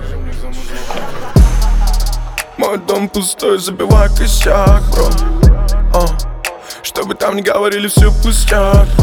Мой дом пустой, забивай косяк, бро. Что бы там ни говорили, все пустяк, бро.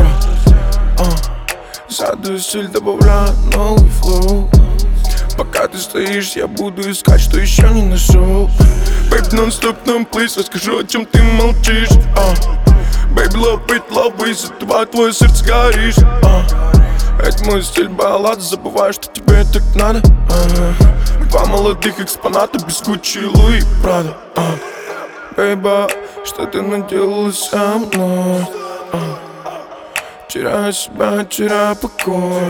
Задаю стиль, добавляю новый флоу. Пока ты стоишь, я буду искать, что еще не нашел. Baby, non-stop, no please, расскажу, о чем ты молчишь. Baby, love it, love it, за твое сердце горишь. Это мой стиль баллад, забываю, что тебе так надо. Два молодых экспоната без Гуччи, Луи, Прада. Бейба, что ты наделала со мной? Теряю себя, теряю покой.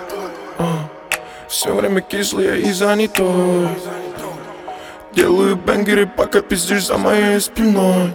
Все время кислая и занятой. Делаю бенгеры, пока пиздишь за моей спиной.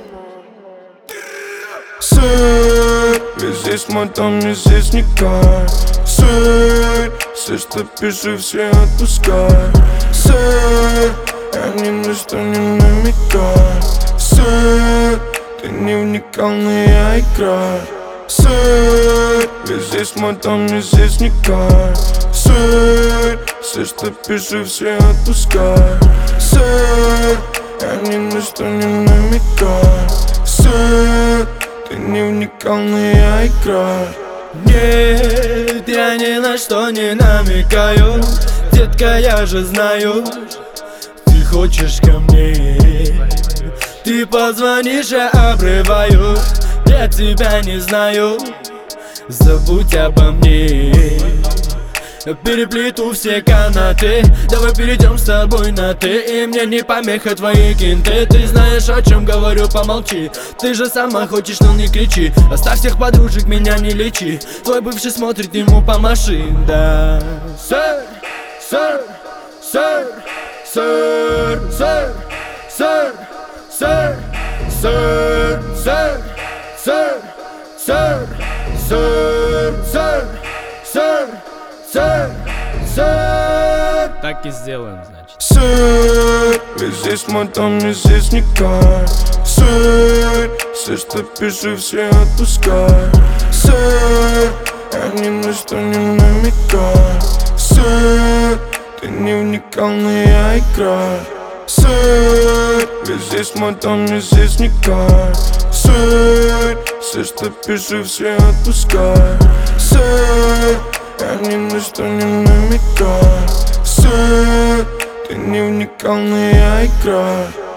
Сэр, ведь здесь мой дом, и здесь не кайф. Сэр, все, что пишу, все отпускай. Сэр, я ни на что не намекаю. Сэр, ты не уникальный, я играю. Сэр, ведь здесь мой дом, и здесь не кайф. Сэр, все, что пишу, все отпускай. Сэр, я ни на что не намекаю. Сэр, ты не уникальный, я играю. Нет, я ни на что не намекаю. Детка, я же знаю, ты хочешь ко мне. Ты позвонишь, я обрываю. Я тебя не знаю, забудь обо мне. Переплету все канаты, давай перейдем с тобой на ты. И мне не помеха твои кинты. Ты знаешь, о чем говорю, помолчи. Ты же сама хочешь, но не кричи. Оставь всех подружек, меня не лечи. Твой бывший смотрит, ему помаши. Да. Сэр, сэр, сэр, сэр, сэр, сэр, сэр, сэр, сэр, сэр, сэр, сэр, сэр, сэр, сэр, сэр. Так и сделаем, значит. Сэр, ведь здесь мой дом, и здесь не кайф. Сэр, все, что пишу, все отпускай. Сэр, я ни на что не намекаю. Сэр, ты не уникальный, я играю. Сэр, ведь здесь мой дом, и здесь не кайф. Сэр, все, что пишу, все отпускай. Сэр, я ни на что не намекаю. Сэр, ты не уникальный, я играю.